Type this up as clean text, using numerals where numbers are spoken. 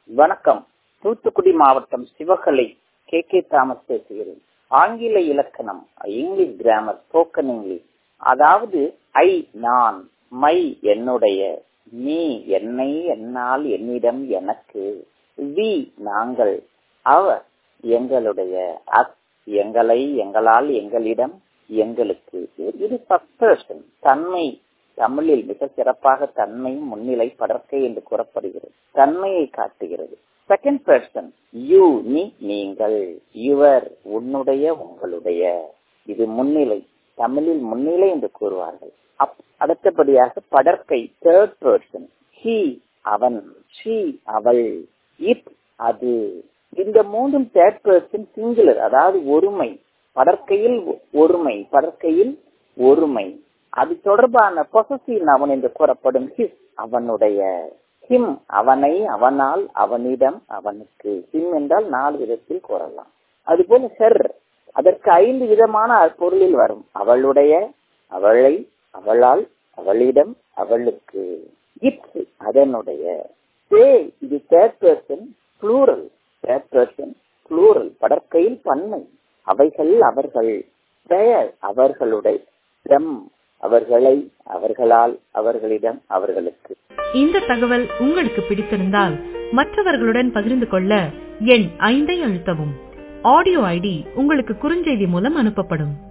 வணக்கம். தூத்துக்குடி மாவட்டம் Sivakalai K Thomas பேசுகிறேன். ஆங்கில இலக்கணம், இங்கிலீஷ் கிராமர், ஸ்போக்கன் இங்கிலீஷ். அதாவது ஐ நான், மை என்னுடைய, நீ என்னை, என்னால் என்னிடம் எனக்கு, வி நாங்கள், அவர் எங்களுடைய, அஸ் எங்களை எங்களால் எங்களிடம் எங்களுக்கு. இது ஃபர்ஸ்ட் பர்சன். தன்மை தமிழில் மிக சிறப்பாக தன்மை முன்னிலை படர்க்கை என்று கூறப்படுகிறது. தன்மையை காட்டுகிறது. செகண்ட் பர்சன் யூ நீ நீங்கள், யுவர் உன்னுடைய உங்களுடைய. இது முன்னிலை, தமிழில் முன்னிலை என்று கூறுவார்கள். அடுத்தபடியாக படர்க்கை தேர்ட் பர்சன் ஹி அவன், ஷி அவள், இட் அது. இந்த மூன்றும் தேர்ட் பர்சன் சிங்குலர், அதாவது ஒருமை. படர்க்கையில் ஒருமை, படர்க்கையில் ஒருமை. அது தொடர்பான பொசசிவ் நவுன் என்று கூறப்படும் ஹிஸ் அவனுடைய, ஹிம் அவனை, அவனால், அவனிடம், அவனுக்கு. ஹிம் என்றால் 4 விதத்தில் கூறலாம். அதுபோல ஹெர் அதற்கு 5 விதமான பொருளில் வரும். அவளுடைய, அவளை, அவளால், அவளிடம், அவளுக்கு. இட் அதனுடைய. தே இது third person plural, third person plural, படற்கையில் பன்மை. அவைகள் அவர்கள், பெயர் அவர்களுடைய, தம் அவர்களை, அவர்களால், அவர்களிடம், அவர்களுக்கு. இந்த தகவல் உங்களுக்கு பிடித்திருந்தால் மற்றவர்களுடன் பகிர்ந்து கொள்ள எண் 5 அழுத்தவும். ஆடியோ ஐடி உங்களுக்கு குறுஞ்செய்தி மூலம் அனுப்பப்படும்.